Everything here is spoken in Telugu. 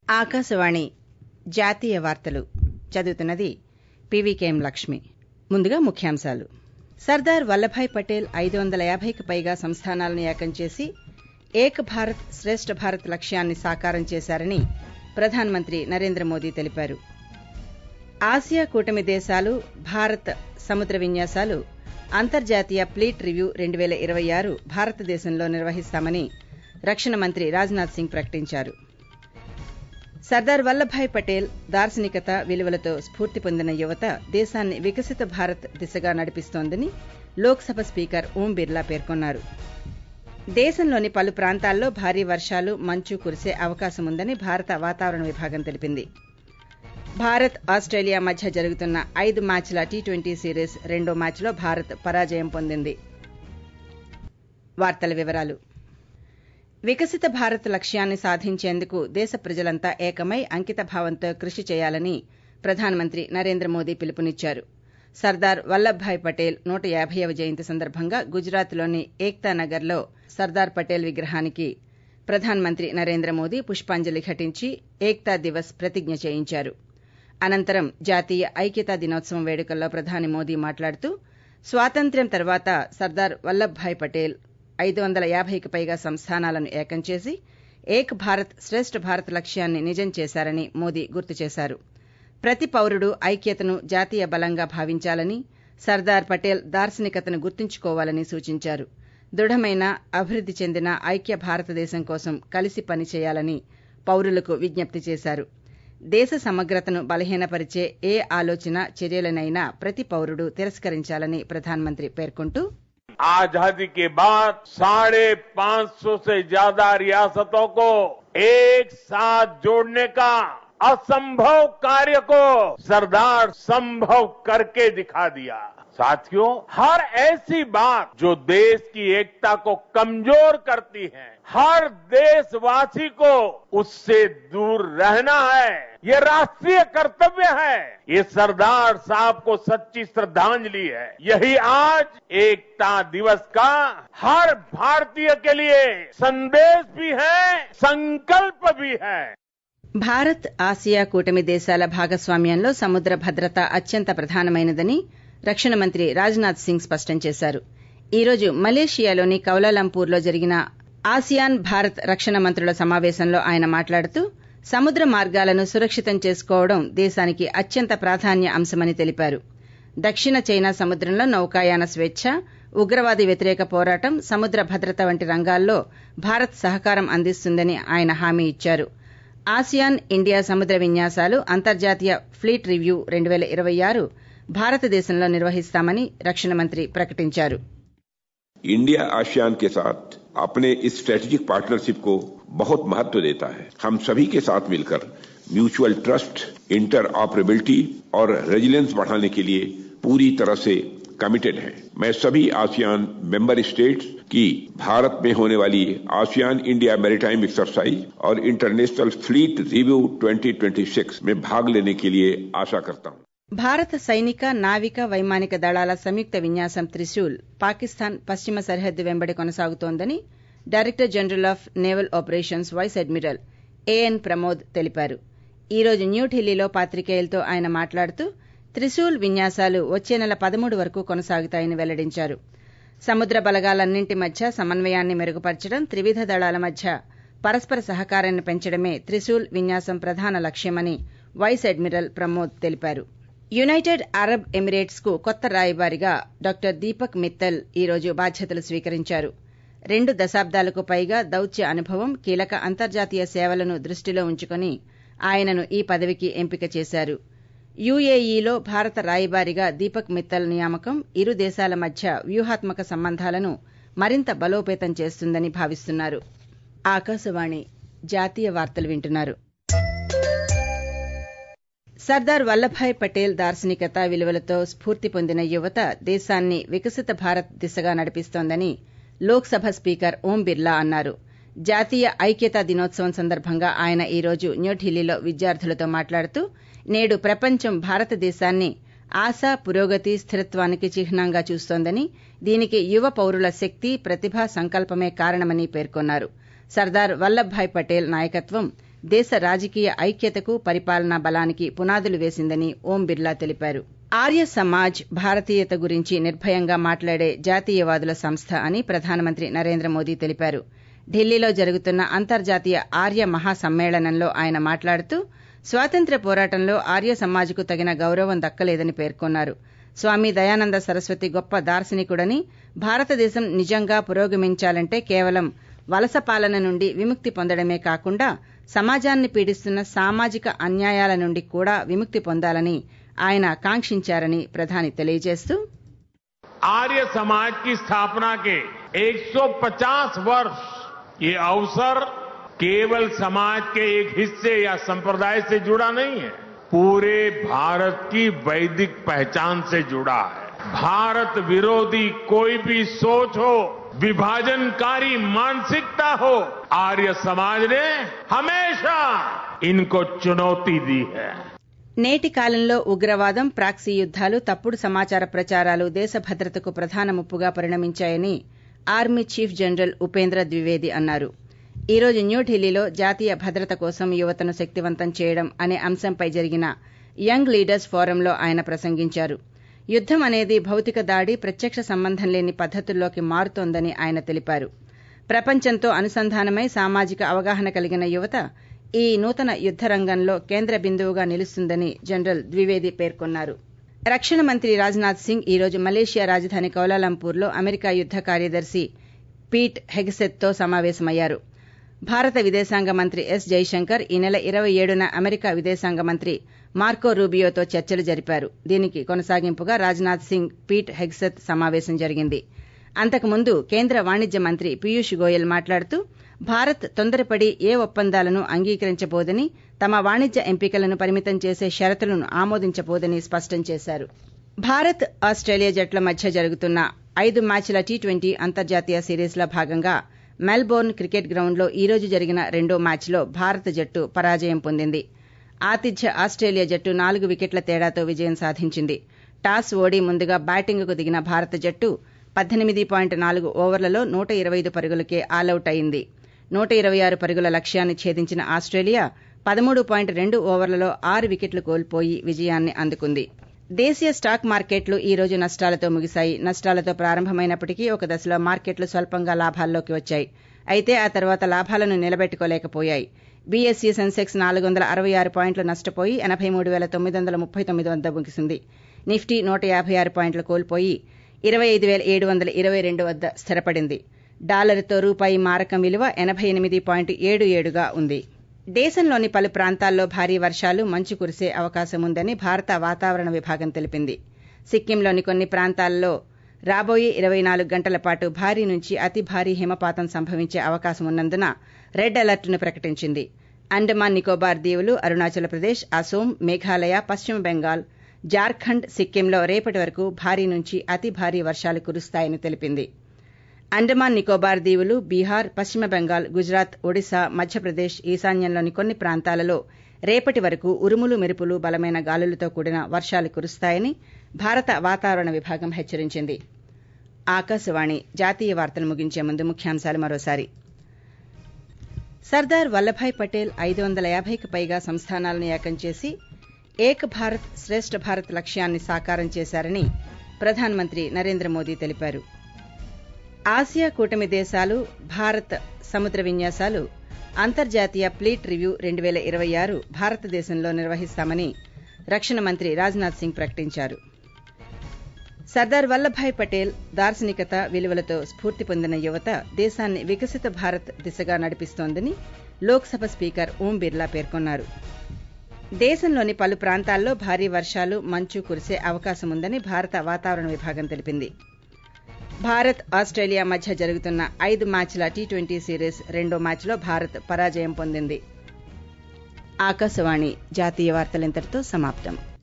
ఆకాశవాణి జాతీయ వార్తలు చదువుతున్నది పీవీకేఎం లక్ష్మి. ముందుగా ముఖ్యాంశాలు. సర్దార్ వల్లభాయ్ పటేల్ 550కి పైగా సంస్థానాలను ఏకం చేసి ఏక్ భారత్ శ్రేష్ఠ భారత్ లక్ష్యాన్ని సాకారం చేశారని ప్రధానమంత్రి నరేంద్ర మోదీ తెలిపారు. ఆసియా కూటమి దేశాలు భారత్ సముద్ర విన్యాసాలు అంతర్జాతీయ ఫ్లీట్ రివ్యూ 2026 భారతదేశంలో నిర్వహిస్తామని రక్షణ మంత్రి రాజ్నాథ్ సింగ్ ప్రకటించారు. సర్దార్ వల్లభాయ్ పటేల్ దార్శనికత విలువలతో స్ఫూర్తి పొందిన యువత దేశాన్ని వికసిత భారత్ దిశగా నడిపిస్తోందని లోక్సభ స్పీకర్ ఓం బిర్లా పేర్కొన్నారు. దేశంలోని పలు ప్రాంతాల్లో భారీ వర్షాలు, మంచు కురిసే అవకాశముందని భారత వాతావరణ విభాగం తెలిపింది. భారత్ ఆస్టేలియా మధ్య జరుగుతున్న 5 మ్యాచ్ల టీ20 సిరీస్ రెండో మ్యాచ్లో భారత్ పరాజయం పొందింది. వార్తల వివరాలు. వికసిత భారత్ లక్ష్యాన్ని సాధించేందుకు దేశ ప్రజలంతా ఏకమై అంకితభావంతో కృషి చేయాలని ప్రధానమంత్రి నరేంద్ర మోదీ పిలుపునిచ్చారు. సర్దార్ వల్లభాయ్ పటేల్ 150వ జయంతి సందర్భంగా గుజరాత్లోని ఏక్తా నగర్లో సర్దార్ పటేల్ విగ్రహానికి ప్రధానమంత్రి నరేంద్ర మోదీ పుష్పాంజలి ఘటించి ఏక్తా దివస్ ప్రతిజ్ఞ చేయించారు. అనంతరం జాతీయ ఐక్యతా దినోత్సవం వేడుకల్లో ప్రధాని మోదీ మాట్లాడుతూ స్వాతంత్ర్యం తర్వాత సర్దార్ వల్లభాయ్ పటేల్ 550కి పైగా సంస్థానాలను ఏకం చేసి ఏక్ భారత్ శ్రేష్ఠ భారత్ లక్ష్యాన్ని నిజం చేశారని మోదీ గుర్తు చేశారు. ప్రతి పౌరుడు ఐక్యతను జాతీయ బలంగా భావించాలని, సర్దార్ పటేల్ దార్శనికతను గుర్తుంచుకోవాలని సూచించారు. దృఢమైన, అభివృద్ధి చెందిన ఐక్య భారతదేశం కోసం కలిసి పనిచేయాలని పౌరులకు విజ్ఞప్తి చేశారు. దేశ సమగ్రతను బలహీనపరిచే ఏ ఆలోచన, చర్యలనైనా ప్రతి పౌరుడు తిరస్కరించాలని ప్రధానమంత్రి పేర్కొంటూ आजादी के बाद 550 से ज्यादा रियासतों को एक साथ जोड़ने का असंभव कार्य को सरदार संभव करके दिखा दिया. साथियों, हर ऐसी बात जो देश की एकता को कमजोर करती है, हर देशवासी को उससे दूर रहना है. ये राष्ट्रीय कर्तव्य है. ये सरदार साहब को सच्ची श्रद्धांजलि है. यही आज एकता दिवस का हर भारतीय के लिए संदेश भी है, संकल्प भी है. భారత్ ఆసియా కూటమి దేశాల భాగస్వామ్యంలో సముద్ర భద్రత అత్యంత ప్రధానమైనదని రక్షణ మంత్రి రాజ్నాథ్ సింగ్ స్పష్టం చేశారు. ఈ రోజు మలేషియాలోని కౌలాలంపూర్లో జరిగిన ఆసియాన్ భారత్ రక్షణ మంత్రుల సమావేశంలో ఆయన మాట్లాడుతూ సముద్ర మార్గాలను సురక్షితం చేసుకోవడం దేశానికి అత్యంత ప్రాధాన్య అంశమని తెలిపారు. దక్షిణ చైనా సముద్రంలో నౌకాయాన స్వేచ్ఛ, ఉగ్రవాద వ్యతిరేక పోరాటం, సముద్ర భద్రత వంటి రంగాల్లో భారత్ సహకారం అందిస్తుందని ఆయన హామీ ఇచ్చారు. ఆసియాన్ ఇండియా సముద్ర విన్యాసాలు అంతర్జాతీయ ఫ్లీట్ రివ్యూ 2026 భారతదేశంలో నిర్వహిస్తామని రక్షణ మంత్రి ప్రకటించారు. इंडिया आसियान के साथ अपने इस स्ट्रेटेजिक पार्टनरशिप को बहुत महत्व देता है. हम सभी के साथ मिलकर म्यूचुअल ट्रस्ट, इंटर ऑपरेबिलिटी और रेजिलियंस बढ़ाने के लिए पूरी तरह से कमिटेड है. मैं सभी आसियान मेंबर स्टेट्स की भारत में होने वाली आसियान इंडिया मैरीटाइम एक्सरसाइज और इंटरनेशनल फ्लीट रिव्यू 2026 में भाग लेने के लिए आशा करता हूं. భారత సైనిక, నావిక, వైమానిక దళాల సంయుక్త విన్యాసం త్రిశూల్ పాకిస్తాన్ పశ్చిమ సరిహద్దు వెంబడి కొనసాగుతోందని director general of naval operations vice admiral A N Pramod తెలిపారు. ఈ రోజు న్యూఢిల్లీలో పాత్రికేయులతో ఆయన మాట్లాడుతూ త్రిశూల్ విన్యాసాలు వచ్చే నెల 13 వరకు కొనసాగుతాయని వెల్లడించారు. సముద్ర బలగాలన్నింటి మధ్య సమన్వయాన్ని మెరుగుపరచడం, త్రివిధ దళాల మధ్య పరస్పర సహకారాన్ని పెంచడమే త్రిశూల్ విన్యాసం ప్రధాన లక్ష్యమని వైస్ అడ్మిరల్ ప్రమోద్ తెలిపారు. యునైటెడ్ అరబ్ ఎమిరేట్స్ కు కొత్త రాయబారిగా డాక్టర్ దీపక్ మిత్తల్ ఈ రోజు బాధ్యతలు స్వీకరించారు. 2 దశాబ్దాలకు పైగా దౌత్య అనుభవం, కీలక అంతర్జాతీయ సేవలను దృష్టిలో ఉంచుకుని ఆయనను ఈ పదవికి ఎంపిక చేశారు. యుఏఈలో భారత రాయబారిగా దీపక్ మిత్తల్ నియామకం ఇరు దేశాల మధ్య వ్యూహాత్మక సంబంధాలను మరింత బలోపేతం చేస్తుందని భావిస్తున్నారు. ఆకాశవాణి జాతీయ వార్తలు వింటున్నారు. సర్దార్ వల్లభాయ్ పటేల్ దార్శనికత విలువలతో స్ఫూర్తి పొందిన యువత దేశాన్ని వికసిత భారత్ దిశగా నడిపిస్తోందని లోక్సభ స్పీకర్ ఓం బిర్లా అన్నారు. జాతీయ ఐక్యతా దినోత్సవం సందర్భంగా ఆయన ఈ రోజు న్యూఢిల్లీలో విద్యార్థులతో మాట్లాడుతూ నేడు ప్రపంచం భారతదేశాన్ని ఆశ, పురోగతి, స్థిరత్వానికి చిహ్నంగా చూస్తోందని, దీనికి యువ పౌరుల శక్తి, ప్రతిభ, సంకల్పమే కారణమని పేర్కొన్నారు. సర్దార్ వల్లభాయ్ పటేల్ నాయకత్వం దేశ రాజకీయ ఐక్యతకు పరిపాలనా బలానికి పునాదులు వేసిందని ఓం బిర్లా తెలిపారు. ఆర్య సమాజ్ భారతీయత గురించి నిర్భయంగా మాట్లాడే జాతీయవాదుల సంస్థ అని ప్రధానమంత్రి నరేంద్ర మోదీ తెలిపారు. ఢిల్లీలో జరుగుతున్న అంతర్జాతీయ ఆర్య మహాసమ్మేళనంలో ఆయన మాట్లాడుతూ స్వాతంత్ర్య పోరాటంలో ఆర్య సమాజ్కు తగిన గౌరవం దక్కలేదని పేర్కొన్నారు. స్వామి దయానంద సరస్వతి గొప్ప దార్శనికుడని, భారతదేశం నిజంగా పురోగమించాలంటే కేవలం వలస పాలన నుండి విముక్తి పొందడమే కాకుండా సమాజాన్ని పీడిస్తున్న సామాజిక అన్యాయాల నుండి కూడా విముక్తి పొందాలని ఆయన కాంక్షించారని ప్రధాని తెలియజేస్తూ आर्य समाज की स्थापना के 150 वर्ष ये अवसर केवल समाज के एक हिस्से या संप्रदाय से जुड़ा नहीं है, पूरे भारत की वैदिक पहचान से जुड़ा है. भारत विरोधी कोई भी सोच हो, विभाजनकारी मानसिकता हो, आर्य समाज ने हमेशा इनको चुनौती दी है. నేటి కాలంలో ఉగ్రవాదం, ప్రాక్సీ యుద్దాలు, తప్పుడు సమాచార ప్రచారాలు దేశ భద్రతకు ప్రధాన ముప్పుగా పరిణమించాయని army chief general Upendra Dwivedi అన్నారు. ఈ రోజు న్యూఢిల్లీలో జాతీయ భద్రత కోసం యువతను శక్తివంతం చేయడం అనే అంశంపై జరిగిన యంగ్ లీడర్స్ ఫోరంలో ఆయన ప్రసంగించారు. యుద్దం అనేది భౌతిక దాడి, ప్రత్యక్ష సంబంధం లేని పద్దతుల్లోకి మారుతోందని ఆయన తెలిపారు. ప్రపంచంతో అనుసంధానమై సామాజిక అవగాహన కలిగిన యువత ఈ నూతన యుద్ద రంగంలో కేంద్ర బిందువుగా నిలుస్తుందని జనరల్ ద్వివేది పేర్కొన్నారు. రక్షణ మంత్రి రాజ్నాథ్ సింగ్ ఈ రోజు మలేషియా రాజధాని కౌలాలంపూర్లో అమెరికా యుద్ద కార్యదర్శి పీట్ హెగ్సెత్తో సమావేశమయ్యారు. భారత విదేశాంగ మంత్రి ఎస్ జైశంకర్ ఈ నెల 27న అమెరికా విదేశాంగ మంత్రి మార్కో రూబియోతో చర్చలు జరిపారు. దీనికి కొనసాగింపుగా రాజ్నాథ్ సింగ్, పీట్ హెగ్సెత్ సమావేశం జరిగింది. అంతకుముందు కేంద్ర వాణిజ్య మంత్రి పీయూష్ గోయల్ మాట్లాడుతూ భారత్ తొందరపడి ఏ ఒప్పందాలను అంగీకరించబోదని, తమ వాణిజ్య ఎంపికలను పరిమితం చేసే షరతులను ఆమోదించబోదని స్పష్టం చేశారు. భారత్, ఆస్టేలియా జట్ల మధ్య జరుగుతున్న 5 మ్యాచ్ల టీ20 అంతర్జాతీయ సిరీస్లో భాగంగా మెల్బోర్న్ క్రికెట్ గ్రౌండ్లో ఈ రోజు జరిగిన రెండో మ్యాచ్లో భారత జట్టు పరాజయం పొందింది. ఆతిథ్య ఆస్టేలియా జట్టు 4 వికెట్ల తేడాతో విజయం సాధించింది. టాస్ ఓడి ముందుగా బ్యాటింగ్కు దిగిన భారత జట్టు 18.4 ఓవర్లలో 125 పరుగులకే ఆలౌట్ అయింది. 126 పరుగుల లక్ష్యాన్ని ఛేదించిన ఆస్టేలియా 13.2 ఓవర్లలో 6 వికెట్లు కోల్పోయి విజయాన్ని అందుకుంది. దేశీయ స్టాక్ మార్కెట్లు ఈ రోజు నష్టాలతో ముగిశాయి. నష్టాలతో ప్రారంభమైనప్పటికీ ఒక దశలో మార్కెట్లు స్వల్పంగా లాభాల్లోకి వచ్చాయి. అయితే ఆ తర్వాత లాభాలను నిలబెట్టుకోలేకపోయాయి. బీఎస్ఈ సెన్సెక్స్ 466 పాయింట్లు నష్టపోయి 83,939 వద్ద ముగిసింది. నిఫ్టీ 156 పాయింట్లు కోల్పోయి 25,722 వద్ద స్థిరపడింది. డాలర్తో రూపాయి మారకం విలువ 88.77గా ఉంది. దేశంలోని పలు ప్రాంతాల్లో భారీ వర్షాలు, మంచు కురిసే అవకాశముందని భారత వాతావరణ విభాగం తెలిపింది. సిక్కింలోని కొన్ని ప్రాంతాల్లో రాబోయే 24 గంటల పాటు భారీ నుంచి అతి భారీ హిమపాతం సంభవించే అవకాశమున్నందున రెడ్ అలర్ట్ను ప్రకటించింది. అండమాన్ నికోబార్ దీవులు, అరుణాచల్ ప్రదేశ్, అసోం, మేఘాలయ, పశ్చిమ బెంగాల్, జార్ఖండ్, సిక్కింలో రేపటి వరకు భారీ నుంచి అతి భారీ వర్షాలు కురుస్తాయని తెలిపింది. అండమాన్ నికోబార్ దీవులు, బీహార్, పశ్చిమ బెంగాల్, గుజరాత్, ఒడిశా, మధ్యప్రదేశ్, ఈశాన్యంలోని కొన్ని ప్రాంతాలలో రేపటి వరకు ఉరుములు, మెరుపులు, బలమైన గాలులతో కూడిన వర్షాలు కురుస్తాయని భారత వాతావరణ విభాగం హెచ్చరించింది. ఆకాశవాణి జాతీయ వార్తలు ముగించే ముందు ముఖ్యాంశాలు మరోసారి. సర్దార్ వల్లభాయ్ పటేల్ 550కి పైగా సంస్థానాలను ఏకం చేసి ఏక్ భారత్ శ్రేష్ఠ భారత్ లక్ష్యాన్ని సాకారం చేశారని ప్రధానమంత్రి నరేంద్ర మోదీ తెలిపారు. ఆసియా కూటమి దేశాలు భారత్ సముద్ర విన్యాసాలు అంతర్జాతీయ ఫ్లీట్ రివ్యూ 2026 భారతదేశంలో నిర్వహిస్తామని రక్షణ మంత్రి రాజ్నాథ్ సింగ్ ప్రకటించారు. సర్దార్ వల్లభాయ్ పటేల్ దార్శనికత, విలువలతో స్ఫూర్తి పొందిన యువత దేశాన్ని వికసిత భారత్ దిశగా నడిపిస్తోందని లోక్సభ స్పీకర్ ఓం బిర్లా పేర్కొన్నారు. దేశంలోని పలు ప్రాంతాల్లో భారీ వర్షాలు, మంచు కురిసే అవకాశముందని భారత వాతావరణ విభాగం తెలిపింది. భారత్, ఆస్టేలియా మధ్య జరుగుతున్న 5 మ్యాచ్ల టీ20 సిరీస్ రెండో మ్యాచ్లో భారత్ పరాజయం పొందింది. ఆకాశవాణి జాతీయ వార్తలింతటితో సమాప్తం.